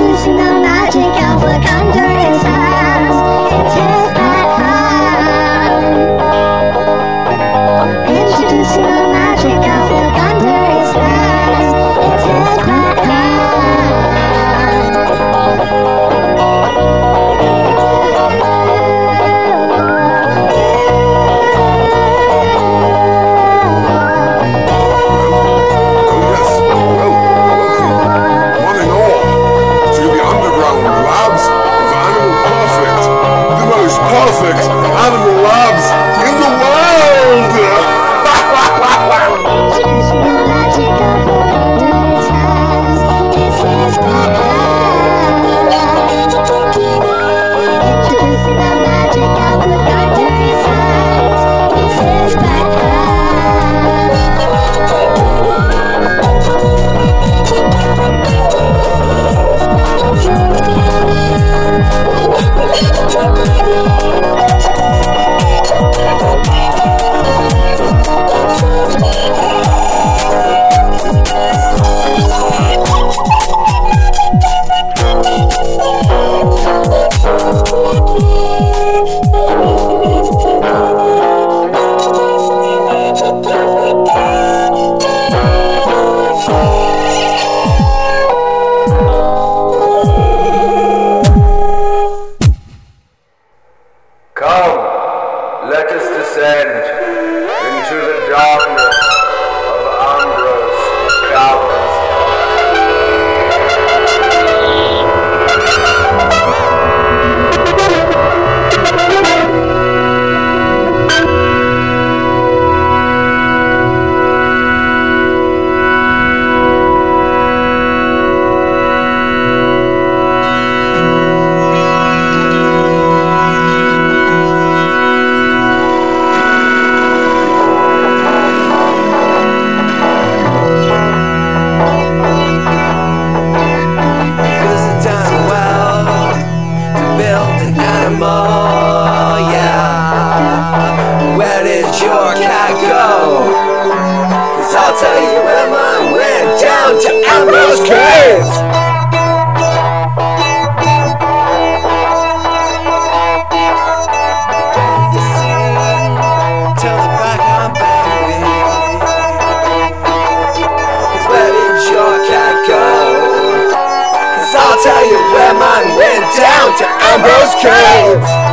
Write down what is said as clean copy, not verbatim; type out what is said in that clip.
Introducing the magic of Wakanda is ours. It's his background. Introducing the magic of Wakanda is ours. It's his perfect animal labs in the world! Introducing the magic of Wakanda is ours. It's his background. Introducing the magic of Wakanda is ours. It's his Come, let us descend into the darkness of Ambrose Caverns. I'll tell you where mine went down to Ambrose Caves. Tell the back I'm baby. 'Cause where did your cat go? 'Cause I'll tell you where mine went down to Ambrose Caves.